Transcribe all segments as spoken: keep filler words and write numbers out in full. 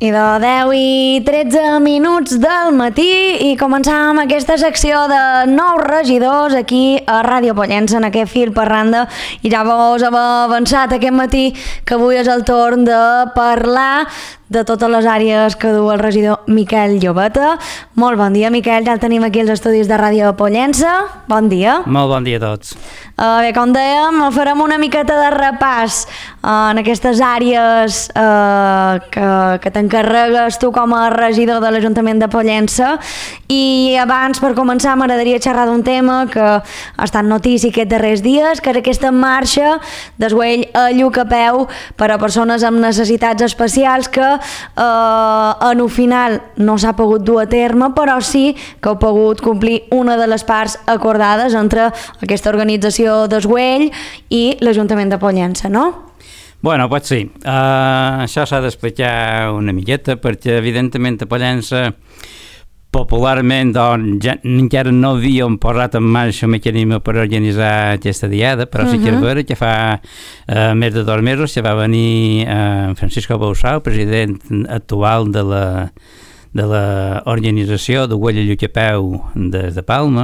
I de deu i tretze minuts del matí i començàvem aquesta secció de nous regidors aquí a Ràdio Pollença, en aquest fil per randa, i ja vos hem avançat aquest matí que avui és el torn de parlar de totes les àrees que du el regidor Miquel Llobeta. Molt bon dia, Miquel, ja el tenim aquí als estudis de Ràdio Pollença. Bon dia. Molt bon dia a tots. Uh, bé, com dèiem, farem una miqueta de repàs uh, en aquestes àrees uh, que, que t'encarregues tu com a regidor de l'Ajuntament de Pollença, i abans, per començar, m'agradaria xerrar d'un tema que ha estat notícia aquests darrers dies, que és aquesta marxa d'esguell a Lluc a peu per a persones amb necessitats especials que uh, en un final no s'ha pogut dur a terme, però sí que heu pogut complir una de les parts acordades entre aquesta organització d'esguell i l'Ajuntament de Pollença, no? Bueno, pues sí. Uh, això s'ha d'explicar una miqueta, perquè evidentment a Pollença popularment doncs, ja, encara no havíem posat en marxa un mecanisme per organitzar aquesta diada, però sí que és vera que fa uh, més de dos mesos que va venir uh, Francisco Bausau, president actual de la, de l'organització de Güell a Lluc a peu des de Palma,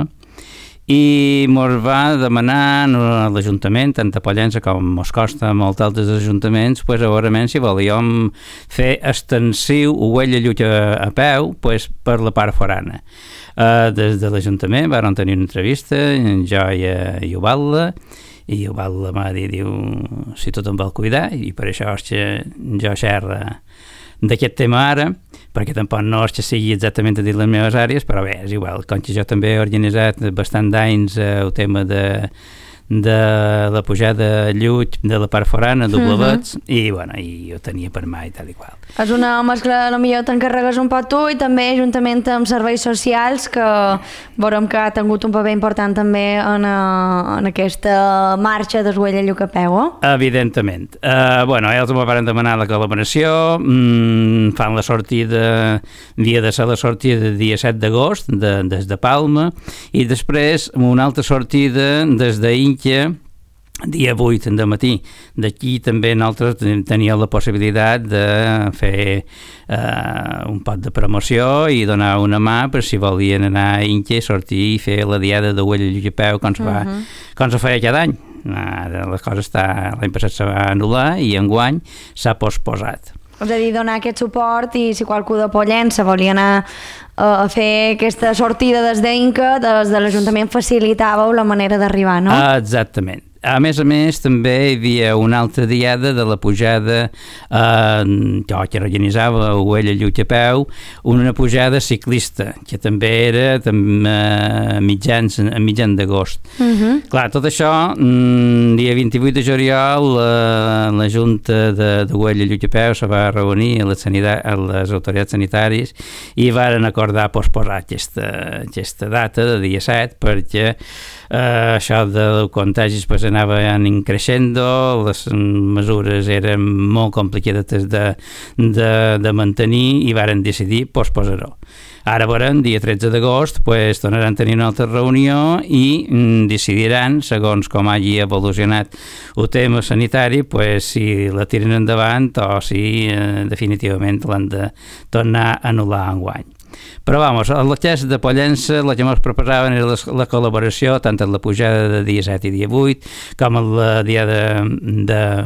i ens va demanar a l'Ajuntament, tant a Pollença com mos costa a molts altres ajuntaments, pues, a veure si volíem fer extensiu Güell a Lluc a peu pues, per la part forana. Uh, des de l'Ajuntament vam tenir una entrevista, jo i, i Ubalda, i Ubalda m'ha dit, diu, si tot em vol cuidar, i per això és que jo xerra d'aquest tema ara, perquè tampoc no és que sigui exactament a dir les meves àrees, però bé, és igual, com que jo també he organitzat bastant d'anys eh, el tema de, de la pujada a Lluc de la part forana, doblevets, uh -huh. i bueno, i ho tenia per mà i tal i qual. És una mescla, potser t'encarregues un poc tu, i també juntament amb serveis socials, que veurem que ha tingut un paper important també en, a, en aquesta marxa d'esguell a Lluc a peu, eh? Evidentment. Uh, bueno, ells em van demanar la col·laboració, mm, fan la sortida, dia de ser la sortida dia set d'agost, de, des de Palma, i després una altra sortida des d'Inca, dia vuit de matí. D'aquí també nosaltres teníem la possibilitat de fer uh, un pot de promoció i donar una mà per si volien anar a Inca, sortir i fer la diada de Güell a Lluc a peu com se fa, uh -huh. com se feia cada any. Ara les coses està, l'any passat se va anul·lar i enguany s'ha posposat. És a dir, donar aquest suport, i si qualcú de Pollença volia anar uh, a fer aquesta sortida des d'Inca, des de l'Ajuntament facilitàveu la manera d'arribar, no? Ah, exactament. A més a més, també hi havia una altra diada de la pujada eh, que organitzava Güell a Lluc a peu, una pujada ciclista, que també era a mitjans, a mitjan d'agost. Uh-huh. Clar, tot això, mm, dia vint-i-vuit de juliol, la, la Junta de, de Güell a Lluc a peu se va reunir a les, sanita- a les autoritats sanitàries i varen acordar posposar aquesta, aquesta data de dia set, perquè Uh, això de contagis pues, anaven creixent, les mesures eren molt complicades de, de, de mantenir i varen decidir posposar-ho. Ara veurem, dia tretze d'agost, pues, tornaran a tenir una altra reunió i mm, decidiran, segons com hagi evolucionat el tema sanitari, pues, si la tiren endavant o si eh, definitivament l'han de tornar a anul·lar enguany. Però, vamos, el cas de Pollença, la que ens proposaven era la, la col·laboració tant en la pujada de dia set i dia vuit, com en la dia de, de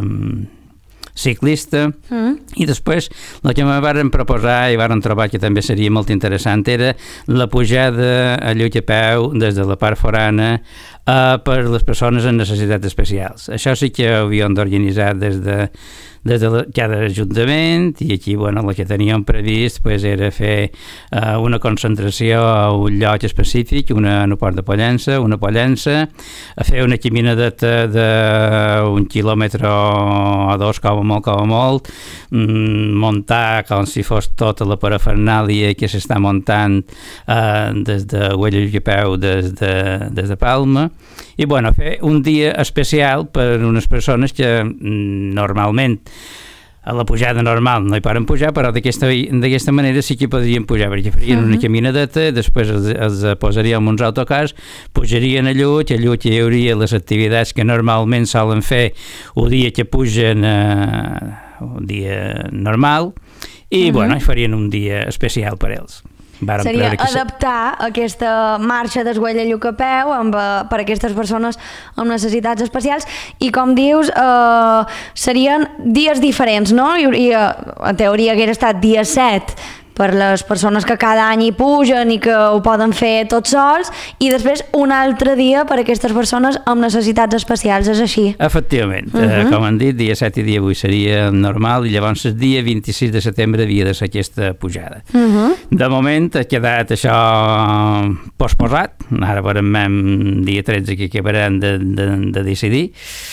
ciclista, mm. i després el que me varen proposar i varen trobar que també seria molt interessant era la pujada a Lluc a peu des de la part forana uh, per les persones amb necessitats especials. Això sí que ho havíem d'organitzar des de des de la, cada ajuntament, i aquí bueno, el que teníem previst pues, era fer uh, una concentració a un lloc específic, una en el port de Pollença, una Pollença, a fer una caminadeta d'un quilòmetre o dos, com a molt, com a molt, mm, muntar com si fos tota la parafernàlia que s'està muntant uh, des de Güell a Lluc a peu, des de, des de Palma, i bueno, fer un dia especial per unes persones que mm, normalment a la pujada normal no hi poden pujar, però d'aquesta manera sí que podrien pujar, perquè farien uh-huh. una caminadeta, després els, els posaríem uns autocars, pujarien a Lluc, a Lluc hi hauria les activitats que normalment solen fer el dia que pugen eh, el dia normal, i uh-huh. bueno, farien un dia especial per ells. Varen Seria que adaptar se... aquesta marxa d'Esguella Lluc a peu amb, per a aquestes persones amb necessitats especials i com dius eh, serien dies diferents, no? I, i en teoria hagués estat dia set per les persones que cada any hi pugen i que ho poden fer tots sols i després un altre dia per a aquestes persones amb necessitats especials, és així? Efectivament, uh-huh. eh, com han dit, dia set i dia vuit seria normal i llavors el dia vint-i-sis de setembre havia de ser aquesta pujada. Uh-huh. De moment ha quedat això posposat, ara veurem dia tretze que acabaran de, de, de decidir.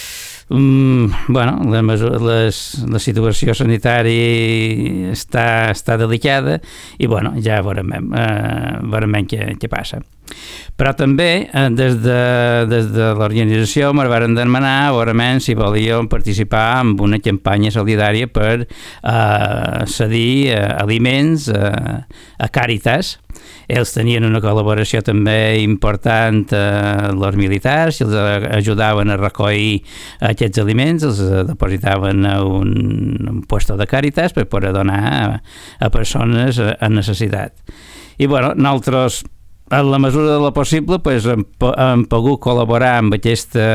Mm, bueno, la, les, la situació sanitària està, està delicada i bueno, ja veurem, eh, veurem què, què passa. Però també eh, des de, des de l'organització ens van demanar veurem si volíem participar en una campanya solidària per eh, cedir eh, aliments eh, a Càritas. Ells tenien una col·laboració també important amb els militars i els ajudaven a recollir aquests aliments, els depositaven a un, un puesto de Càritas per poder donar a, a persones en necessitat. I bueno, nosaltres, en la mesura de lo possible, pues, hem, hem pogut col·laborar amb aquesta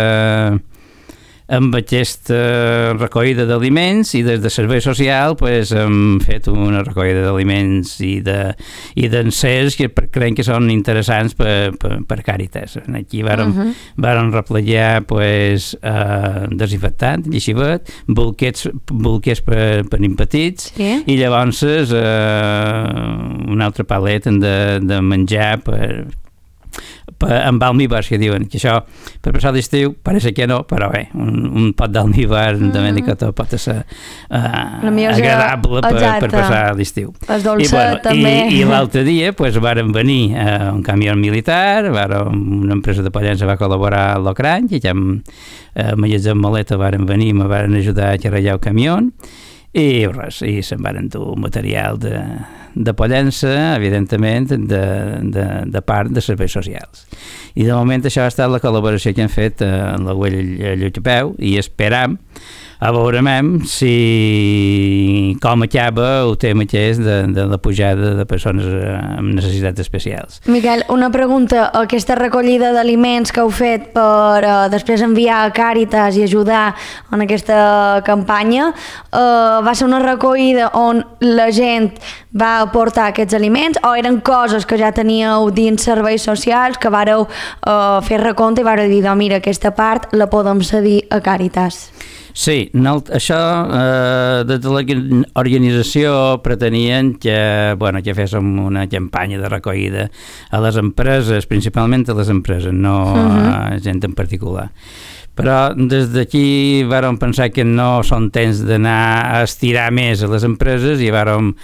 amb aquesta recollida d'aliments i des de Servei Social pues, hem fet una recollida d'aliments i de, i d'encers que creiem que són interessants per, per, per Càritas. Aquí vàrem, uh-huh. vàrem replegar pues, eh, desinfectant, llexivet, bolquets, bolquers per, per nens petits sí. i llavors eh, un altre palet de, de menjar per amb almíbars, que diuen que això per passar l'estiu, pareix que no, però bé, un, un pot d'almíbar mm. de Mendicotó pot ser uh, agradable per, per passar l'estiu. El dolcet, I, bueno, també. I, i l'altre dia pues, varen venir uh, un camió militar, varen, una empresa de Pollença va col·laborar a l'Ocrany, i ja amb uh, magatzem maleta varen venir i me varen ajudar a carregar el camió, i res, i se'n van dur material de, de Pollença, evidentment, de, de, de part de serveis socials. I de moment això ha estat la col·laboració que han fet en la Güell Lluc a peu i esperam a veurem si com acaba el tema que és de, de la pujada de persones amb necessitats especials. Miquel, una pregunta. Aquesta recollida d'aliments que heu fet per uh, després enviar a Càritas i ajudar en aquesta campanya uh, va ser una recollida on la gent va aportar aquests aliments o eren coses que ja teníeu dins serveis socials que vareu uh, fer recompte i vareu dir, mira, aquesta part la podem cedir a Càritas? Sí, no, això eh, des de l'organització pretenien que, bueno, que féssim una campanya de recollida a les empreses, principalment a les empreses, no uh-huh. a gent en particular. Però des d'aquí vàrem pensar que no són temps d'anar a estirar més a les empreses i vàrem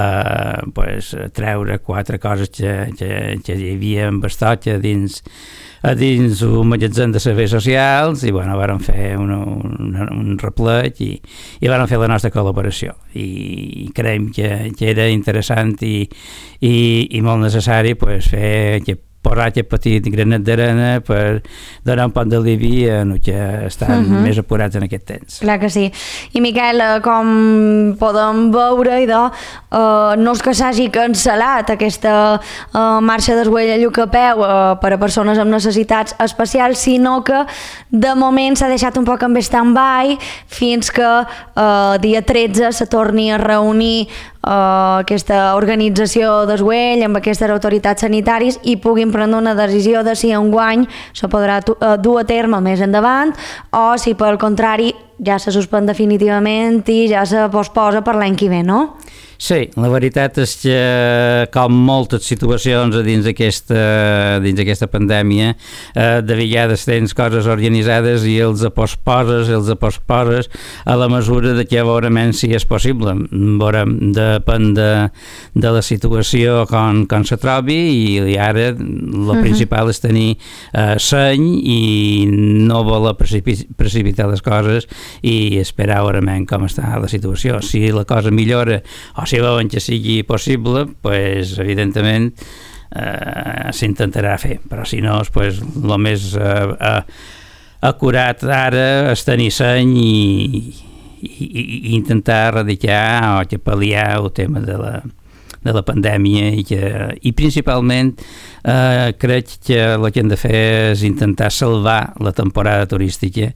eh, pues, treure quatre coses que, que, que hi havia en estoc dins a dins un magatzem de serveis socials i bueno, vàrem fer un, un, un replet i, i vàrem fer la nostra col·laboració i creiem que, que era interessant i, i, i molt necessari pues, fer que posar aquest petit granet d'arena per donar un poc d'alivi en el que estan uh-huh. més apurats en aquest temps. Clar que sí. I Miquel, com podem veure, idò, eh, no és que s'hagi cancel·lat aquesta eh, marxa d'Esguella Lluc a peu eh, per a persones amb necessitats especials, sinó que de moment s'ha deixat un poc en stand-by fins que eh, dia tretze se torni a reunir Uh, aquesta organització d'Esguell amb aquestes autoritats sanitàries i puguin prendre una decisió de si enguany se podrà tu, uh, dur a terme més endavant o si pel contrari ja se suspèn definitivament i ja se posposa per l'any que ve, no? Sí, la veritat és que com moltes situacions dins aquesta, dins aquesta pandèmia eh, de vegades tens coses organitzades i els posposes, els posposes a la mesura de que veurem si és possible. Veurem, depèn de, de la situació com, com se trobi i ara el uh-huh. principal és tenir eh, seny i no voler precipi- precipitar les coses i esperar veurem com està la situació. Si la cosa millora o si veuen que sigui possible, pues, evidentment eh, s'intentarà fer, però si no, pues, el més eh, eh, acurat ara és tenir seny i, i, i intentar erradicar o que pal·liar el tema de la, de la pandèmia i, que, i principalment eh, crec que el que hem de fer és intentar salvar la temporada turística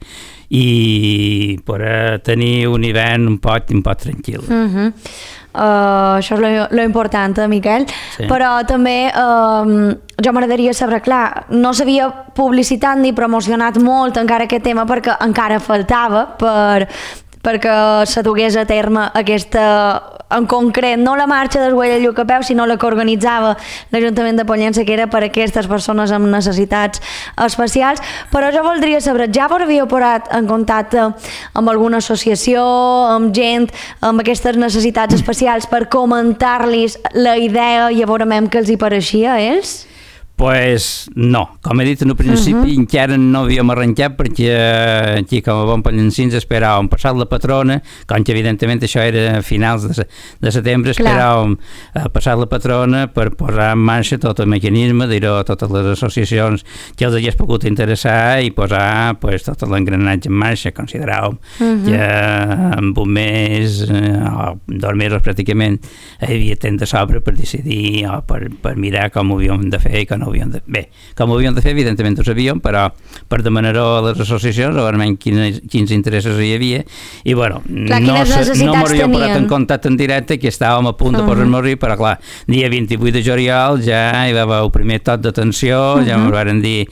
i per tenir un hivern un poc, un poc tranquil. Uh-huh. Uh, això és lo, lo important, eh, Miquel, sí. Però també uh, jo m'agradaria saber, clar, no s'havia publicitat ni promocionat molt encara aquest tema perquè encara faltava per, perquè se dugués a terme aquesta, en concret, no la marxa del Güell al Lluc a peu, sinó la que organitzava l'Ajuntament de Pollença, que era per a aquestes persones amb necessitats especials. Però jo voldria saber, ja vos havíeu posat en contacte amb alguna associació, amb gent amb aquestes necessitats especials per comentar-los la idea i a veure què els hi pareixia a ells? Pues no, com he dit en un principi, uh-huh. encara no havíem arrencat perquè aquí com a bon pallencins esperàvem passar la patrona, com que evidentment això era a finals de, de setembre, esperàvem uh, passar la patrona per posar en marxa tot el mecanisme, dir-ho a totes les associacions que els hagués pogut interessar i posar pues, tot l'engranatge en marxa. Consideràvem uh-huh. que en un mes o dos mesos pràcticament hi havia temps de sobre per decidir o per, per mirar com ho havíem de fer i com no havíem de... Bé, com ho havíem de fer, evidentment ho sabíem, però per demanar-ho a les associacions, a veure quins, quins interessos hi havia, i bueno, clar, no, no m'hauríem posat en contacte contacte en directe, que estàvem a punt de uh-huh. posar-nos a però clar, dia vint-i-vuit de juliol ja hi va haver el primer tot d'atenció, uh-huh. ja m'ho van dir,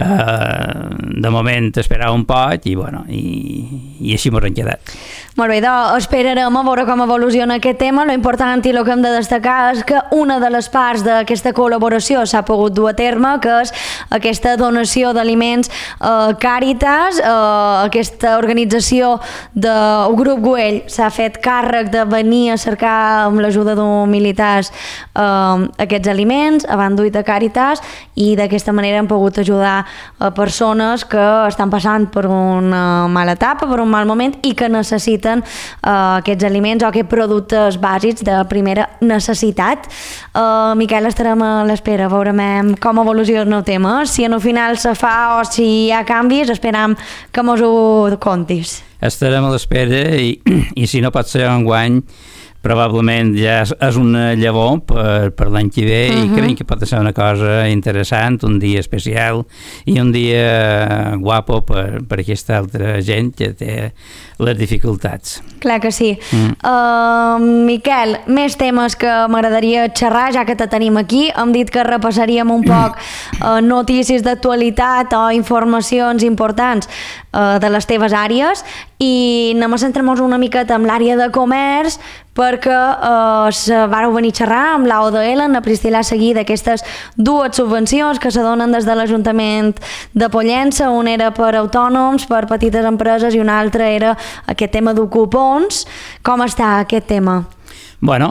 uh, de moment esperava un poc, i bueno, i, i així m'ho han quedat. Molt bé, doncs esperarem a veure com evoluciona aquest tema. Lo important i el que hem de destacar és que una de les parts d'aquesta col·laboració s'ha pogut dur a terme, que és aquesta donació d'aliments a Càritas. Eh, aquesta organització del Grup Güell s'ha fet càrrec de venir a cercar amb l'ajuda d'un militars eh, aquests aliments, van dur a Càritas, i d'aquesta manera hem pogut ajudar a persones que estan passant per una mala etapa, per un mal moment i que necessiten Uh, aquests aliments o aquests productes bàsics de primera necessitat. Uh, Miquel, estarem a l'espera, veurem com evoluciona el tema. Si en el final se fa o si hi ha canvis, esperam que mos ho contis. Estarem a l'espera i, i si no pot ser enguany, probablement ja és, és una llavor per, per l'any que ve uh-huh. i crec que pot ser una cosa interessant, un dia especial i un dia guapo per, per aquesta altra gent que té les dificultats. Clar que sí. Mm. Uh, Miquel, més temes que m'agradaria xerrar, ja que te tenim aquí. Hem dit que repassaríem un poc uh, notícies d'actualitat o informacions importants uh, de les teves àrees i anem a centrar-nos una miqueta en l'àrea de comerç perquè uh, se vareu venir a xerrar amb l'A O D L, a Priscil·la Seguí, d'aquestes dues subvencions que se donen des de l'Ajuntament de Pollença. Una era per autònoms, per petites empreses, i una altra era aquest tema d'ocupons. Com està aquest tema? Bueno,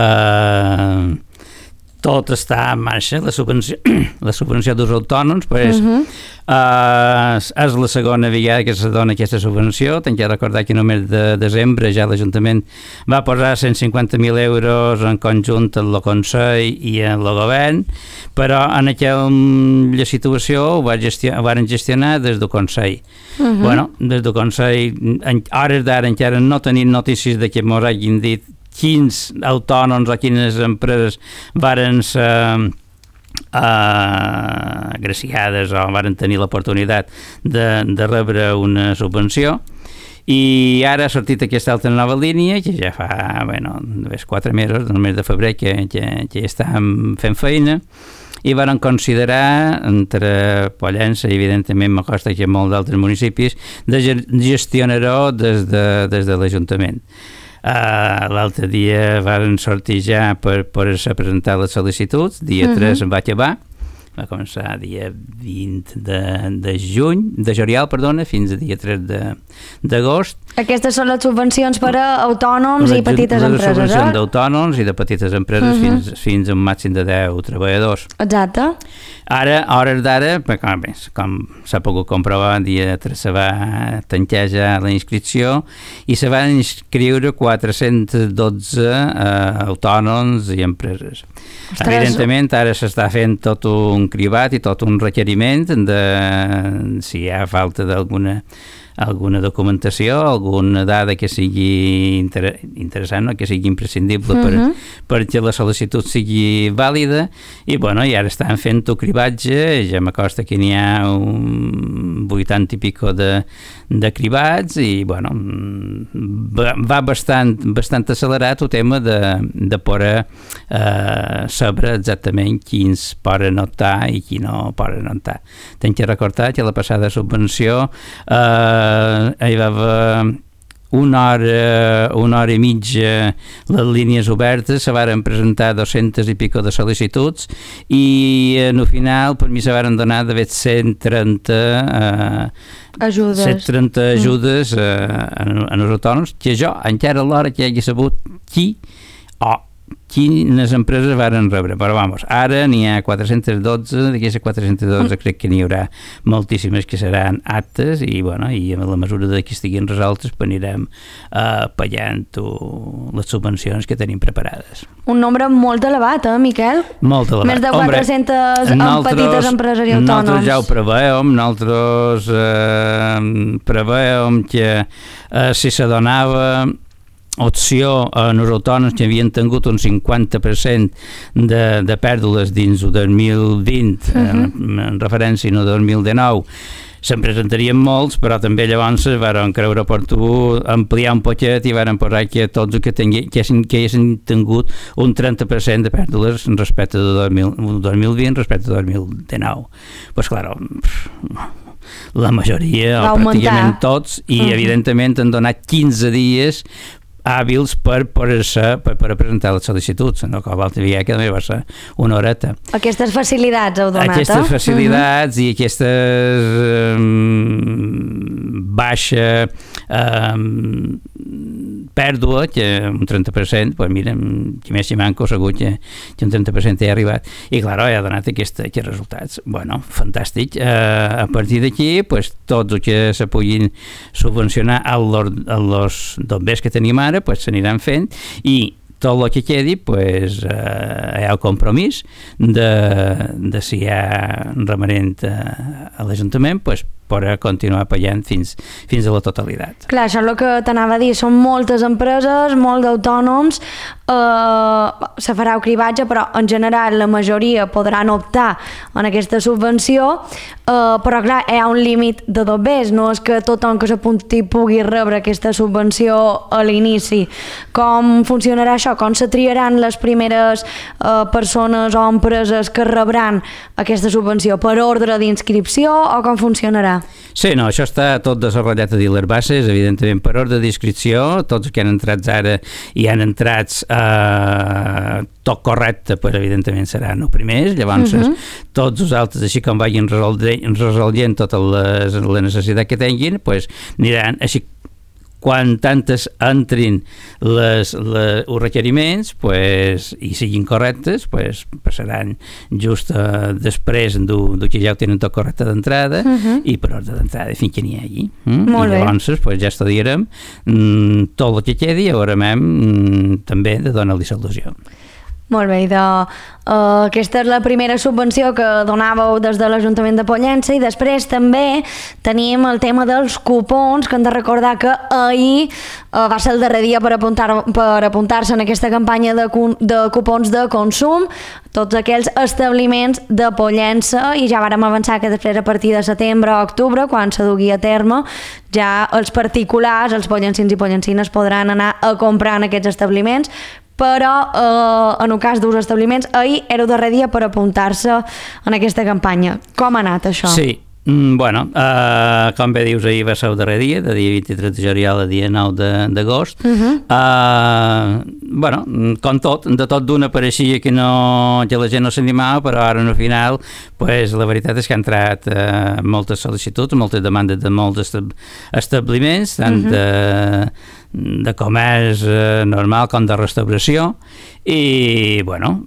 eh, tot està en marxa, la subvenció, la subvenció dels autònoms, pues, uh-huh. eh, és la segona vegada que se dona aquesta subvenció. Tinc que recordar que només de desembre ja l'Ajuntament va posar cent cinquanta mil euros en conjunt en el Consell i en el Govern, però en aquella situació ho, va gestionar, ho van gestionar des del Consell. Uh-huh. Bueno, des del Consell, en hores d'ara encara no tenim notícies de que mos hagin dit quins autònoms o quines empreses varen ser uh, agraciades o varen tenir l'oportunitat de, de rebre una subvenció, i ara ha sortit aquesta altra nova línia que ja fa, bueno, quatre mesos, del mes de febrer que, que, que estem fent feina, i van considerar entre Pollença i evidentment me costa que molts d'altres municipis de gestionar-ho des de, des de l'Ajuntament. Uh, l'altre dia van sortir ja per poder-se presentar les sol·licituds, dia uh-huh. tres en va acabar, va començar dia vint de, de juny, de juliol, perdona, fins a dia tres d'agost. Aquestes són les subvencions per a autònoms les, i petites les empreses, eh? Les subvencions d'autònoms i de petites empreses uh-huh. fins, fins a un màxim de deu treballadors. Exacte. Ara, a hores d'ara, com, com s'ha pogut comprovar, dia tres se va tancar ja la inscripció i se van inscriure quatre-cents dotze uh, autònoms i empreses. Ostres. Evidentment, ara s'està fent tot un cribat i tot un requeriment de si hi ha falta d'alguna alguna documentació, alguna dada que sigui inter interessant, no? Que sigui imprescindible per, uh-huh. perquè la sol·licitud sigui vàlida, i bueno, i ara estan fent-ho cribatge, ja m'acosta que n'hi ha un vuitanta i pico de, de cribats, i bueno, va, va bastant, bastant accelerat el tema de, de poder eh, saber exactament quins poden optar i qui no poden optar. Tenc que recordar que la passada subvenció eh, hi va haver una hora, una hora i mitja les línies obertes, se varen presentar dos-centes i pico de sol·licituds, i en el final per mi se varen donar d'haver cent trenta eh, ajudes, cent trenta ajudes mm. eh, en, en els autònoms, que jo encara a l'hora que hagi sabut qui o oh, quines empreses varen rebre, però vamos, ara n'hi ha quatre-centes dotze, d'aquestes quatre-centes dotze crec que n'hi haurà moltíssimes que seran aptes, i bueno, i a la mesura de que estiguin resoltes pues anirem uh, pagant les subvencions que tenim preparades. Un nombre molt elevat, eh, Miquel? Molt elevat. Més de quatre-centes en petites empreses i autònoms. Nosaltres ja ho preveiem, nosaltres eh, preveiem que eh, si se donava opció a els autònoms que havien tingut un cinquanta per cent de, de pèrdues dins el dos mil vint, uh-huh. en, en referència al dos mil dinou, se'n presentarien molts, però també llavors van creure oportú ampliar un poquet i van posar que tots que, tingui, que, hagin, que hagin tingut un trenta per cent de pèrdues respecte del dos mil vint respecte al dos mil dinou. Pues claro, la majoria, o pràcticament tots, i uh-huh. evidentment han donat quinze dies hàbils per, per, per, per presentar les sol·licituds, no? Que l'altre dia que també va ser una horeta. Aquestes facilitats heu donat, Aquestes eh? facilitats uh-huh. i aquestes um, baixa um, pèrdua, que un trenta per cent, pues mira, qui més hi manco, segur que, que un trenta per cent hi ha arribat, i clar, ha donat aquest, aquests resultats. Bueno, fantàstic. Uh, a partir d'aquí, pues, tots els que se puguin subvencionar a los bombers que tenim ara, pues s'aniran fent, i tot el que quedi, pues, eh, hi ha el compromís de, de si hi ha remanent a, a l'Ajuntament, pues, per continuar pagant fins, fins a la totalitat. Clar, això és el que t'anava a dir, són moltes empreses, molts d'autònoms, eh, se farà el cribatge, però en general la majoria podran optar en aquesta subvenció, eh, però clar, hi ha un límit de dobbers, no és que tothom que s'apunti pugui rebre aquesta subvenció a l'inici. Com funcionarà això? Com se triaran les primeres eh, persones o empreses que rebran aquesta subvenció? Per ordre d'inscripció o com funcionarà? Sí, no, això està tot desenvolupat a dir les bases, evidentment per ordre d'inscripció, tots que han entrat ara i han entrat eh, tot correcte, pues, evidentment seran els primers, llavors uh-huh. tots els altres, així com vagin resolent totes les, les necessitats que tinguin, pues, aniran així. Quan tantes entrin les, les, els requeriments, pues, i siguin correctes, pues, passaran just uh, després del que ja ho tenen tot correcte d'entrada, uh-huh. i per ordre d'entrada fins que n'hi hagi. Mm? Molt I bé. llavors pues, ja estudiarem mm, tot el que quedi, haurem mm, també de donar-li solució. Molt bé, i de, uh, aquesta és la primera subvenció que donàveu des de l'Ajuntament de Pollença, i després també tenim el tema dels cupons, que hem de recordar que ahir uh, va ser el darrer dia per apuntar, per apuntar-se en aquesta campanya de, de cupons de consum, tots aquells establiments de Pollença, i ja vàrem avançar que després a partir de setembre o octubre, quan se dugui a terme, ja els particulars, els pollencins i pollencines podran anar a comprar en aquests establiments, però eh, en el cas dels establiments ahir era el darrer dia per apuntar-se en aquesta campanya. Com ha anat això? Sí, mm, bueno, uh, com bé dius, ahir va ser el darrer dia, de dia vint-i-tres de juliol a dia nou d'agost. Uh-huh. uh, bueno, com tot, de tot d'una pareixia que, no, que la gent no s'animava, però ara al final, pues, la veritat és que han entrat uh, moltes sol·licituds, moltes demandes de molts estab establiments, tant uh-huh. de de comerç eh, normal com de restauració, i bueno,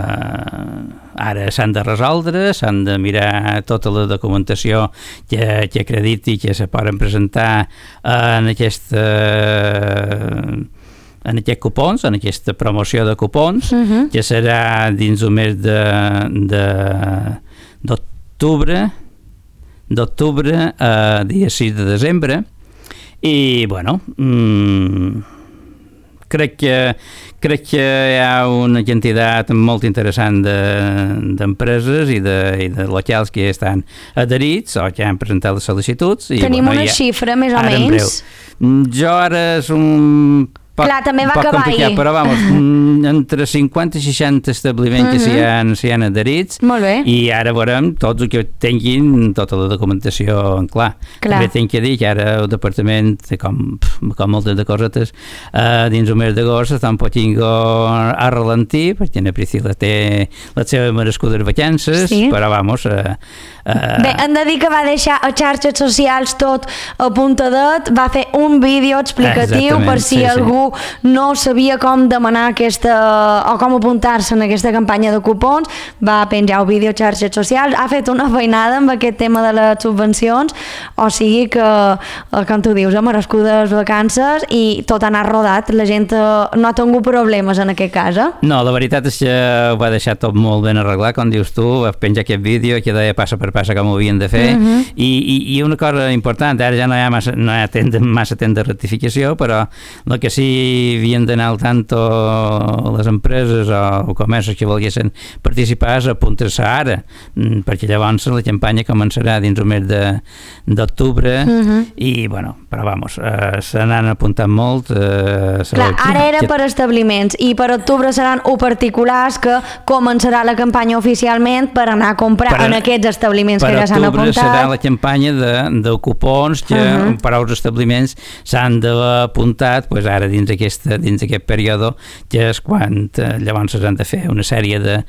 eh, ara s'han de resoldre, s'han de mirar tota la documentació que, que acrediti que se poden presentar en aquesta en aquests cupons, en aquesta promoció de cupons, uh-huh. que serà dins el mes de d'octubre d'octubre a dia sis de desembre. i, bueno, mmm, crec que crec que hi ha una quantitat molt interessant d'empreses de, i, de, i de locals que estan adherits o que han presentat les sol·licituds. I, Tenim bueno, una ja, xifra, més o menys? Jo ara és un poc, Clar, també va poc acabar complicat, ahir. però vamos, entre cinquanta i seixanta establiments uh -huh. que s'hi han, s'hi han adherits. Molt bé. I ara veurem tots els que tinguin tota la documentació en clar. clar. També tinc que dir que ara el departament, com, com moltes de cosetes, uh, dins el mes d'agost està un poquingo a ralentir, perquè la Priscila té les seves merescudes vacances, sí. però vamos... Uh, uh, Bé, hem de dir que va deixar a xarxes socials tot a puntadet, va fer un vídeo explicatiu per si sí, algú sí. no sabia com demanar aquesta o com apuntar-se en aquesta campanya de cupons, va penjar un vídeo a xarxes socials, ha fet una feinada amb aquest tema de les subvencions, o sigui que, com tu dius, a merescudes vacances i tot ha anat rodat, la gent no ha tingut problemes en aquest cas, eh? No, la veritat és que ho va deixar tot molt ben arreglat, com dius tu, va penjar aquest vídeo que deia passa per passa com ho havien de fer, uh -huh. I, i, i una cosa important, ara ja no hi ha massa, no hi ha temps, massa temps de rectificació, però el que sí havien d'anar al tanto les empreses o comerços que volguessin participar és apuntar-se ara, perquè llavors la campanya començarà dins el mes d'octubre uh -huh. i, bueno, però vamos, eh, se n'han apuntat molt. Eh, Clar, ara era per establiments i per octubre seran o particulars que començarà la campanya oficialment per anar a comprar per, en aquests establiments que ja s'han apuntat. Per octubre serà la campanya de, de cupons que uh -huh. per als establiments s'han d'haver apuntat pues, ara dins, aquesta, dins aquest període, que és quan eh, llavors s'han de fer una sèrie de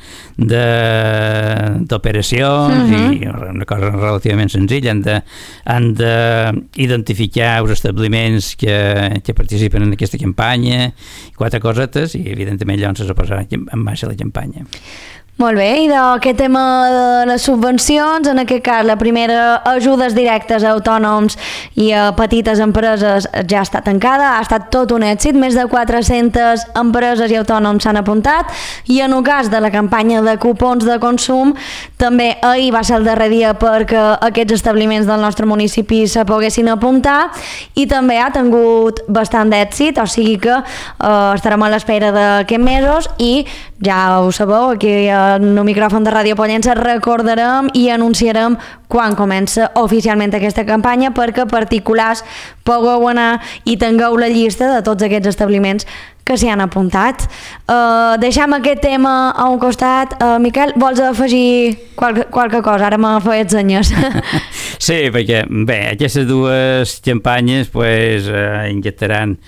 d'operacions uh -huh. i una cosa relativament senzilla, han de, han de identificar els establiments que, que participen en aquesta campanya, quatre cosetes, i evidentment llavors es posarà en marxa la campanya. Molt bé, i d'aquest tema de les subvencions, en aquest cas la primera, ajudes directes a autònoms i a petites empreses, ja està tancada, ha estat tot un èxit, més de quatre-centes empreses i autònoms s'han apuntat, i en el cas de la campanya de cupons de consum, també ahir va ser el darrer dia perquè aquests establiments del nostre municipi se poguessin apuntar, i també ha tingut bastant d'èxit, o sigui que eh, estarem a l'espera d'aquests mesos, i ja ho sabeu, aquí en el micròfon de Ràdio Pollença recordarem i anunciarem quan comença oficialment aquesta campanya perquè particulars pugueu anar i tingueu la llista de tots aquests establiments que s'hi han apuntat. Uh, deixem aquest tema a un costat. Uh, Miquel, vols afegir qualque, qualque cosa? Ara m'ha fet senyes. Sí, perquè bé, aquestes dues campanyes pues, uh, injectaran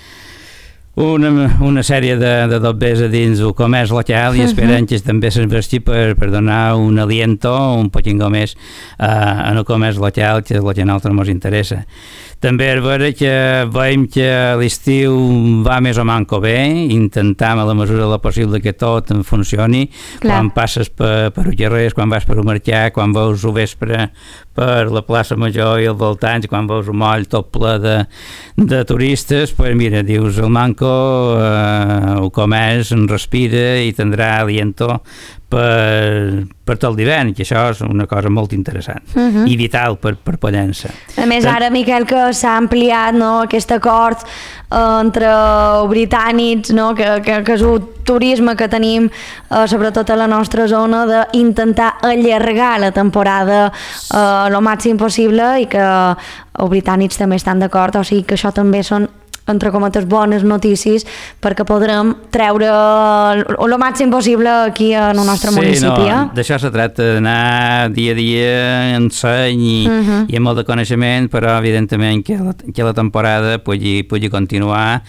Una, una sèrie de, de dobbers a dins el comerç local i esperem que també s'investi per, per donar un aliento un poquingo més uh, en el comerç local, que és el que a nosaltres ens interessa. També és vera que veiem que l'estiu va més o manco bé, intentam a la mesura de la possible que tot en funcioni. Clar. Quan passes per, per carrers, quan vas per un mercat, quan veus el vespre per la plaça Major i els voltants, quan veus un moll tot ple de, de turistes, pues mira, dius el manco, eh, el comerç en respira i tindrà aliento per, per tot l'hivern, que això és una cosa molt interessant uh -huh. i vital per, per Pollença. A més, ara, Miquel, que s'ha ampliat, no, aquest acord eh, entre britànics, no, que, que, que és un turisme que tenim, eh, sobretot a la nostra zona, d'intentar allargar la temporada eh, el màxim possible, i que els britànics també estan d'acord, o sigui que això també són entre cometes bones notícies perquè podrem treure el màxim possible aquí en el nostre sí, municipi. No, d'això se tracta, d'anar dia a dia en seny i, uh -huh. i amb molt de coneixement, però evidentment que la, que la temporada pugui, pugui continuar,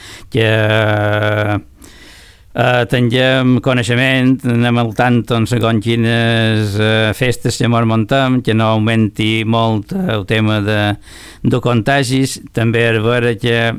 que Uh, tinguem coneixement, anem al tanto en segons quines uh, festes que ens muntem, que no augmenti molt uh, el tema de, de contagis. També és vera que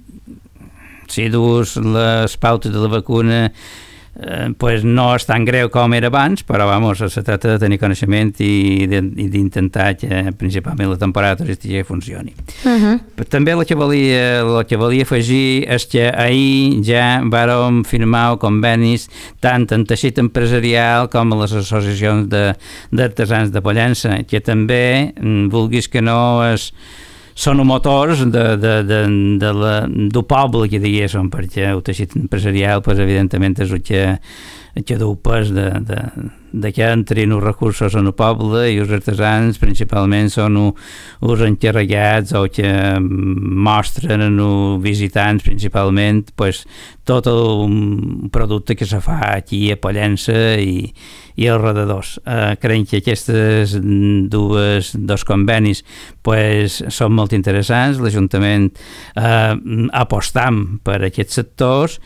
si dus les pautes de la vacuna eh, pues no és tan greu com era abans, però vamos, se tracta de tenir coneixement i d'intentar que principalment la temporada turística funcioni. Uh-huh. També el que, volia, el que volia afegir és que ahir ja vàrem firmar convenis tant en teixit empresarial com a les associacions d'artesans de, de Pollença, que també, vulguis que no, és són motors de, de, de, de la, del poble, que diguéssim, perquè el teixit empresarial, pues, evidentment, és el que, el que du pes de, de, de que entrin els recursos en el poble, i els artesans principalment són els encarregats o que mostren als visitants principalment, pues, tot el producte que se fa aquí a Pollença i, i als redadors. Eh, creiem que aquestes dues, dos convenis pues, són molt interessants. L'Ajuntament eh, apostam per aquests sectors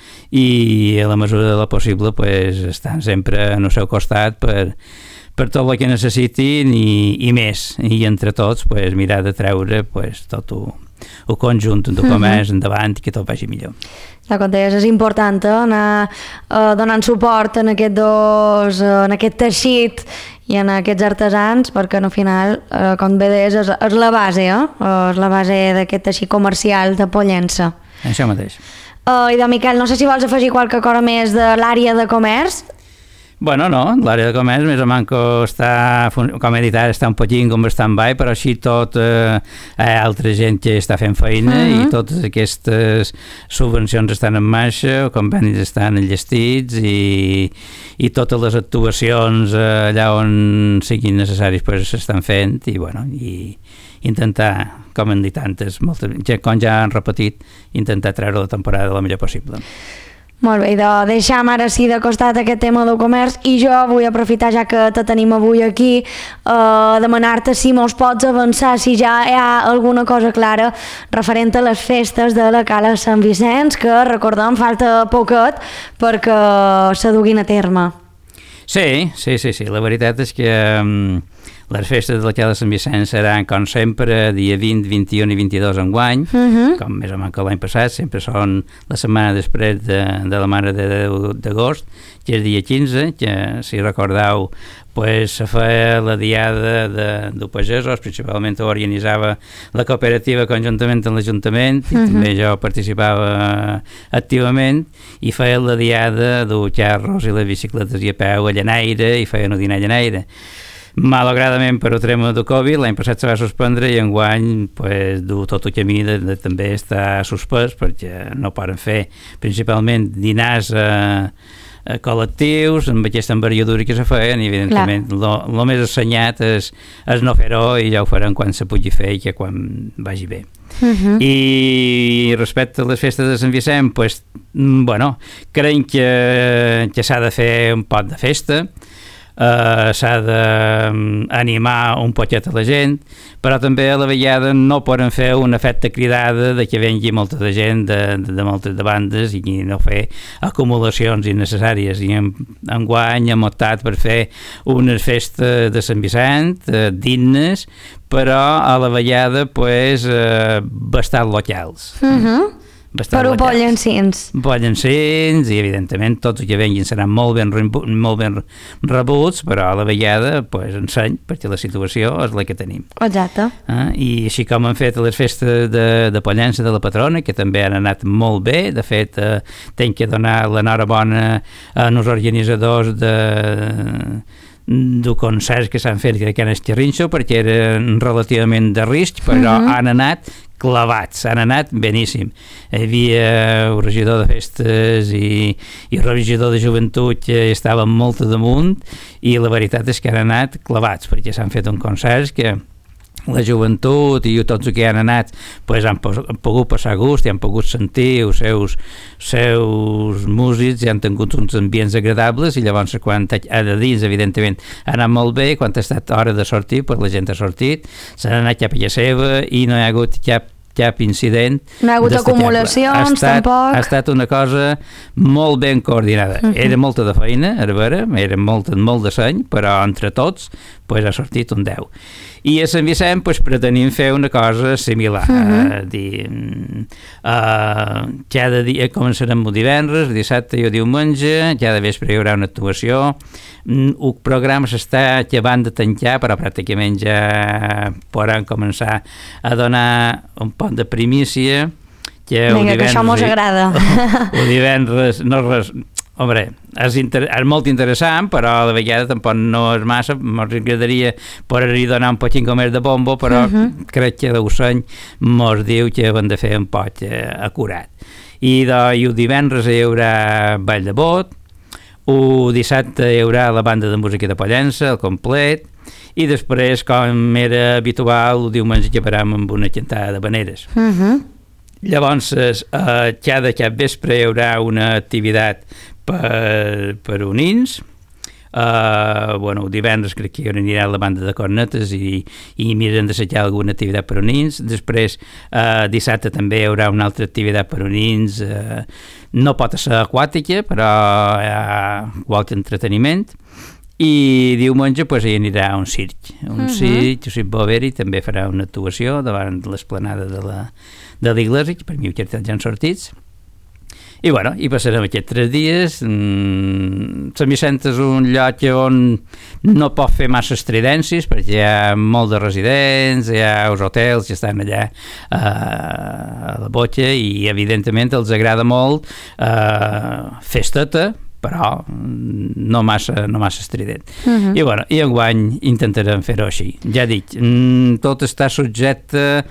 i a la mesura de la possible pues, estan sempre al seu costat per, per tot el que necessitin i, i més. I entre tots pues, mirar de treure pues, tot el, el conjunt de comerç endavant i que tot vagi millor. La com deies, és important eh, anar eh, donant suport en aquest, dos, eh, en aquest teixit i en aquests artesans, perquè al final, eh, com bé deies, és, és la base, eh? és la base d'aquest teixit comercial de Pollença. Això mateix. Uh, I de Miquel, no sé si vols afegir qualque cosa més de l'àrea de comerç? Bueno, no, l'àrea de comerç més o manco està, com he dit ara, està un poquet com bastant baix, però així tot eh, hi ha altra gent que està fent feina uh-huh. i totes aquestes subvencions estan en marxa, convenis estan enllestits i, i totes les actuacions eh, allà on siguin necessaris pues, s'estan fent i, bueno, i intentar, com han dit antes, moltes, com ja han repetit, intentar treure la temporada el millor possible. Molt bé, i de deixam ara sí de costat aquest tema del comerç i jo vull aprofitar ja que te tenim avui aquí eh, demanar-te si mos pots avançar, si ja hi ha alguna cosa clara referent a les festes de la Cala Sant Vicenç, que recordem falta poquet perquè s'aduguin a terme. Sí, sí, sí, sí, la veritat és que um, les festes de la Cala Sant Vicenç seran, com sempre, dia vint, vint-i-u i vint-i-dos enguany, uh-huh. com més o menys que l'any passat, sempre són la setmana després de, de la Mare de Déu d'agost, que és dia quinze, que, si recordeu, pues, se feia la diada de, de pagesos, principalment ho organitzava la cooperativa conjuntament amb l'Ajuntament, i uh-huh. també jo participava activament, i feia la diada dels carros i les bicicletes i a peu a Llaneire, i feien el dinar a Llaneire. Malauradament per el tema de Covid l'any passat se va suspendre i enguany pues, du tot el camí de, de, també està suspès perquè no poden fer principalment dinars eh, col·lectius amb aquesta envergadura que se feien i evidentment el més assenyat és, és no fer-ho i ja ho farem quan se pugui fer i que quan vagi bé. Uh-huh. I respecte a les festes de Sant Vicent pues, bueno, creiem que, que s'ha de fer un pot de festa. Uh, s'ha d'animar un poquet a la gent, però també a la vegada no poden fer un efecte cridada de que vengui molta de gent de, de, de moltes de bandes i no fer acumulacions innecessàries. I en, enguany hem optat per fer unes festes de Sant Vicent uh, dignes, però a la vegada pues, uh, bastant locals. Uh-huh. Però pollencins. Pollencins, i evidentment tots els que venguin seran molt ben, molt ben rebuts, però a la vegada pues, enseny, perquè la situació és la que tenim. Exacte. Ah, i així com han fet les festes de, de Pollença de la patrona, que també han anat molt bé, de fet, eh, tenc que donar l'enhorabona als organitzadors de de concerts que s'han fet crec que en Esquerrinxo perquè eren relativament de risc però uh-huh. han anat clavats, han anat beníssim. Hi havia el regidor de festes i, i el regidor de joventut que estaven molt damunt i la veritat és que han anat clavats perquè s'han fet un concerts que la joventut i tots els que han anat pues, han, han pogut passar gust i han pogut sentir els seus, seus músics i han tingut uns ambients agradables i llavors quan ha de dins evidentment ha anat molt bé, quan ha estat hora de sortir pues, la gent ha sortit, s'ha anat cap a la seva i no hi ha hagut cap cap incident. No hi ha hagut acumulacions, ha estat, tampoc. Ha estat una cosa molt ben coordinada. Uh-huh. Era molta de feina, a veure, era molt, molt de seny, però entre tots pues, ha sortit un deu. I a Sant Vicent pues, pretenim fer una cosa similar. Uh-huh. uh, dir, uh, cada dia començarem el divendres, dissabte i el diumenge, cada vespre hi haurà una actuació. El programa s'està acabant de tancar, però pràcticament ja podran començar a donar un poc de primícia. Que Vinga, que això mos agrada. El divendres, no res, home, és, inter és molt interessant, però a la vegada tampoc no és massa. Ens agradaria poder-hi donar un poquet més de bombo, però uh -huh. crec que l'Oceny mos diu que hem de fer un poc eh, acurat. I, de, i el divendres hi haurà ball de bot, el dissabte hi haurà la banda de música de Pollença, el complet, i després, com era habitual, el diumenge acabarem amb una cantada de veneres. Uh -huh. Llavors, eh, cada cap vespre hi haurà una activitat per, per unins. Uh, bueno, el divendres crec que hi anirà la banda de cornetes i, i miren d'assajar alguna activitat per unins. Després, uh, dissabte també hi haurà una altra activitat per unins. Uh, no pot ser aquàtica, però hi ha qualque entreteniment. I diumenge pues, hi anirà un circ. Un uh -huh. circ, o sigui, Boveri també farà una actuació davant de l'esplanada de la de l'Iglésia, que per mi aquests ja han sortits. I bueno, hi passarem aquests tres dies. Mm, Sant Vicent és un lloc on no pot fer massa estridències, perquè hi ha molt de residents, hi ha els hotels que estan allà uh, a la botxa, i evidentment els agrada molt uh, festeta, però no massa, no massa estrident. Uh -huh. I, bueno, i enguany intentarem fer-ho així. Ja dic, tot està subjecte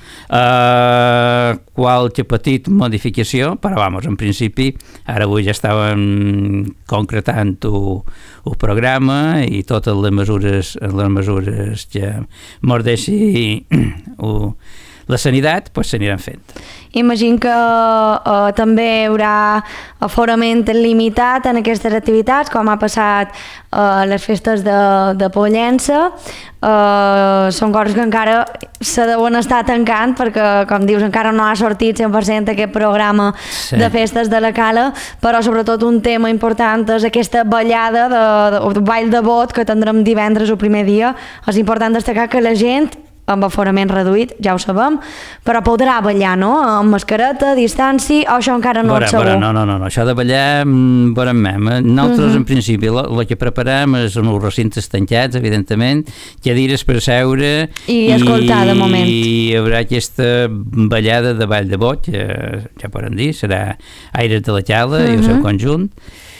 a qualque petit modificació, però, vamos, en principi, ara avui ja estàvem concretant el, el programa i totes les mesures, les mesures que mos deixi el, la sanitat, doncs s'aniran fent. Imagino que uh, també hi haurà aforament limitat en aquestes activitats, com ha passat a uh, les festes de, de Pollença. Uh, són coses que encara se deuen estar tancant, perquè, com dius, encara no ha sortit cent per cent aquest programa sí. de festes de la Cala, però sobretot un tema important és aquesta ballada de, de, de ball de bot que tindrem divendres el primer dia. És important destacar que la gent amb aforament reduït, ja ho sabem, però podrà ballar, no? Amb mascareta, distància, o això encara no és segur? Vora, no, no, no, això de ballar, veurem, nosaltres, uh -huh. en principi, el que preparem és uns recintes tancats, evidentment, cadires per seure i escoltar, de moment. I hi haurà aquesta ballada de ball de bot, ja, ja podem dir, serà Aires de la Cala uh -huh. i el seu conjunt.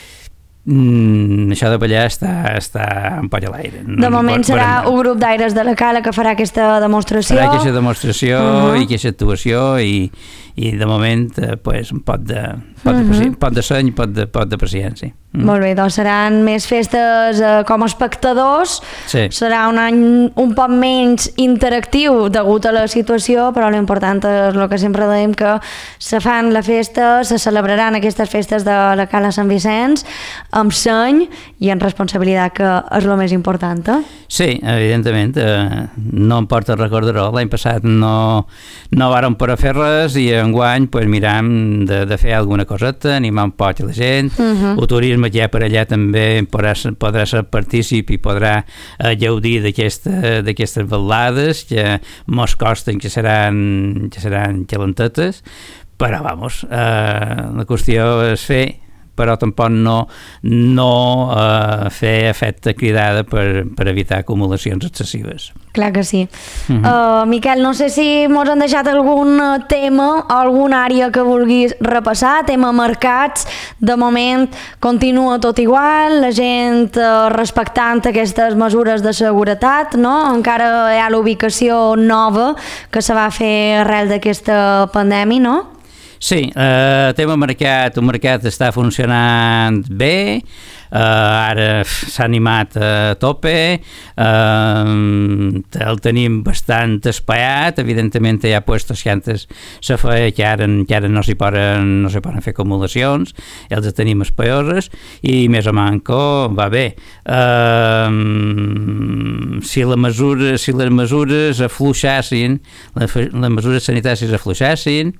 Mm, això de ballar està, està un poc a l'aire. De moment serà un grup d'Aires de la Cala que farà aquesta demostració. Farà aquesta demostració uh -huh. i aquesta actuació i, i de moment pues, un pot de, pot de, uh -huh. pot de seny i pot de, pot de paciència. Mm. Molt bé, doncs seran més festes eh, com a espectadors, sí. serà un any un poc menys interactiu degut a la situació, però l'important és el que sempre dèiem, que se fan la festa, se celebraran aquestes festes de la Cala Sant Vicenç amb seny i en responsabilitat, que és el més important. Eh? Sí, evidentment, eh, no em porta a recordar-ho, l'any passat no, no vàrem poder fer res i enguany pues, miram de, de fer alguna coseta, animar un poc la gent, uh -huh. el turisme ja per allà també podrà ser, podrà ser partícip i podrà eh, gaudir d'aquestes balades que mos costen que seran, que seran calentetes, però vamos, eh, la qüestió és fer, però tampoc no, no eh, fer efecte cridada per, per evitar acumulacions excessives. Clar que sí. Uh -huh. uh, Miquel, no sé si mos han deixat algun tema o alguna àrea que vulguis repassar, tema mercats. De moment continua tot igual, la gent uh, respectant aquestes mesures de seguretat, no? Encara hi ha l'ubicació nova que se va fer arrel d'aquesta pandèmia, no? Sí, el eh, tema mercat, el mercat està funcionant bé, eh, ara s'ha animat a tope, eh, el tenim bastant espaiat, evidentment hi ha puestos que antes se feia que ara, que ara no s'hi poden, no s'hi poden fer acumulacions, els tenim espaioses i més o manco va bé. Eh, si, la mesura, si les mesures afluixassin, les, les mesures sanitàries afluixassin,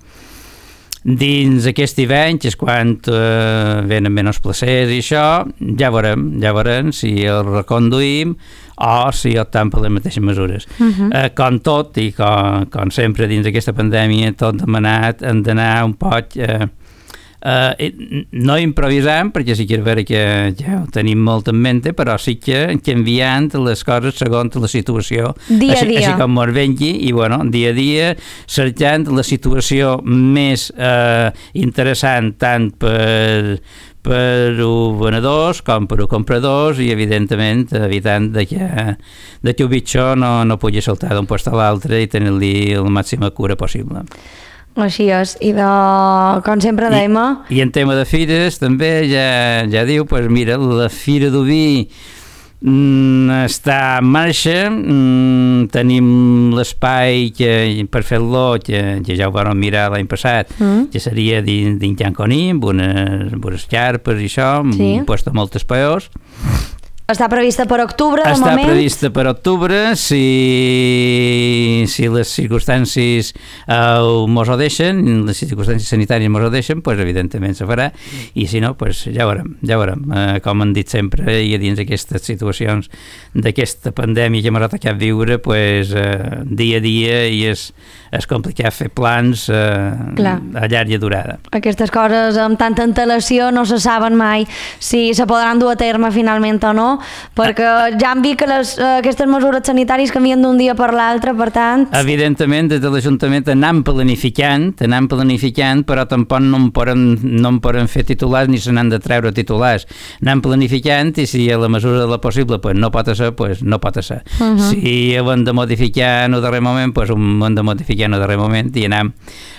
dins aquest hivern, que és quan uh, venen menys placers i això, ja veurem, ja veurem si el reconduïm o si optem per les mateixes mesures. Uh -huh. uh, com tot, i com, com sempre dins d'aquesta pandèmia, tot demanat, hem d'anar un poc... Uh, Uh, no improvisant, perquè sí que és vera que ja ho tenim molt en mente, però sí que canviant les coses segons la situació, dia així, a dia. així com mos vengui, i bueno, dia a dia cercant la situació més uh, interessant tant per, per a venedors com per a compradors i, evidentment, evitant de que, de que el bitxo no, no pugui saltar d'un lloc a l'altre i tenir-li la màxima cura possible. Així és, i de, com sempre dèiem... I, i en tema de fires també ja, ja diu, pues mira, la Fira d'Oví mm, està en marxa, mm, tenim l'espai que, per fer-lo, que, que ja ho vam mirar l'any passat, mm. que seria dins Llanconí, amb unes, amb unes xarpes i això, sí. un lloc molt espaiós. Està prevista per octubre, de Està moment? Està prevista per octubre, si, si les circumstàncies uh, mos ho deixen, les circumstàncies sanitàries mos ho deixen, pues, evidentment se farà, i si no, pues, ja veurem, ja veurem. Uh, com han dit sempre, i a dins d'aquestes situacions d'aquesta pandèmia que m'ha tocat viure, pues, uh, dia a dia, i és, és complicat fer plans uh, a llarga durada. Aquestes coses amb tanta antelació no se saben mai si se podran dur a terme finalment o no, perquè ja hem vist que les, aquestes mesures sanitàries canvien d'un dia per l'altre, per tant... Evidentment, des de l'Ajuntament anem planificant, anem planificant, però tampoc no en poden, no en poden fer titulars ni se n'han de treure titulars. Anem planificant i si a la mesura de la possible pues, no pot ser, pues, no pot ser. Uh -huh. Si ho hem de modificar en el darrer moment, pues, ho hem de modificar en el darrer moment i anem,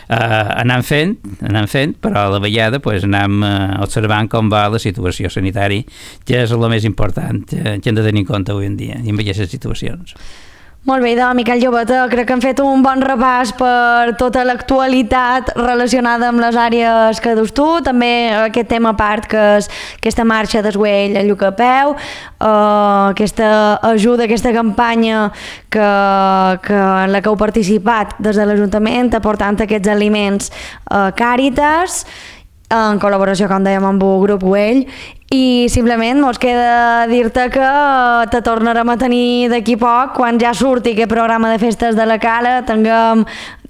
uh, anem fent, anem fent, però a la vegada pues, anem uh, observant com va la situació sanitària, que és el més important que hem de tenir en compte avui en dia i en aquestes situacions. Molt bé, doncs, Miquel Llobeta, crec que hem fet un bon repàs per tota l'actualitat relacionada amb les àrees que dus tu, també aquest tema a part, que és aquesta marxa d'Esguell a Lluc a peu, uh, aquesta ajuda, aquesta campanya que, que en la que heu participat des de l'Ajuntament, aportant aquests aliments a Càritas, en col·laboració, com dèiem, amb el grup Güell, i simplement mos queda dir-te que te tornarem a tenir d'aquí poc, quan ja surti aquest programa de festes de la Cala, tinguem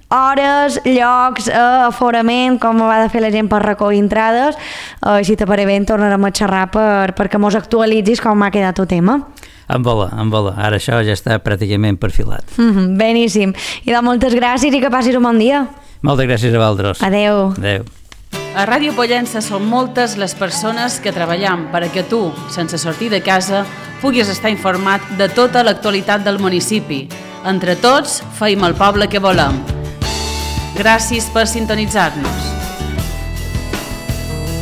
hores, llocs, eh, aforament, com va de fer la gent per recollir entrades, eh, i si te pare bé tornarem a xerrar per, perquè mos actualitzis com m'ha quedat el tema. En vola, en vola. Ara això ja està pràcticament perfilat. Mm-hmm, beníssim. I de moltes gràcies i que passis un bon dia. Moltes gràcies a vosaltres. Adeu. Adeu. A Ràdio Pollença són moltes les persones que treballem perquè tu, sense sortir de casa, puguis estar informat de tota l'actualitat del municipi. Entre tots, feim el poble que volem. Gràcies per sintonitzar-nos.